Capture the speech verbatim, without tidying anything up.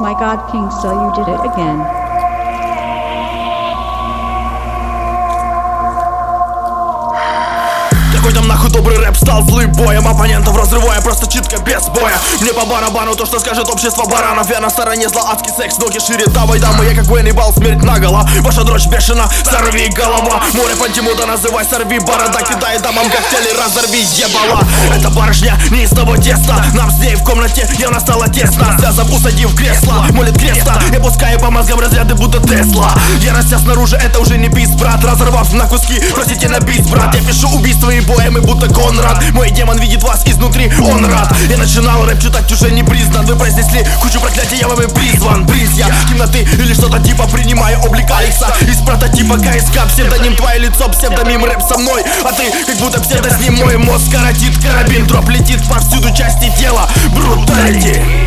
my god, King Still, you did it again. Какой там нахуй добрый рэп стал злым боем, оппонентов разрывая просто читко без боя. Мне по барабану то, что скажет общество баранов. Я на стороне зла, адский секс, ноги шире, давай дамы. Я как Уэннибал, смерть наголо. Ваша дрочь бешена, сорви голова. Море фантимуда называй, сорви борода. Кидай дамам когтели, разорви ебала. Эта барышня не из того теста. Нам с ней в комнате явно стало тесно. Связав усадив в кресло, молит креста. Я пускаю по мозгам разряды, будто Тесла. Я растя снаружи, это уже не бис, брат. Разорвав на куски, просите на бис, брат. Я пишу убийства и поэмы, будто Конрад. Мой демон видит вас изнутри, он рад. Я начинал рэп читать, уже не признан. Вы произнесли кучу проклятий, я вами призван. Приз я темноты или что-то типа, принимаю облик Алекса из прототипа КСК. Псевдоним твое лицо, псевдомим рэп со мной. А ты как будто псевдосним, мой мозг коротит карабин. Дроп летит повсюду, части тела. Бруталити.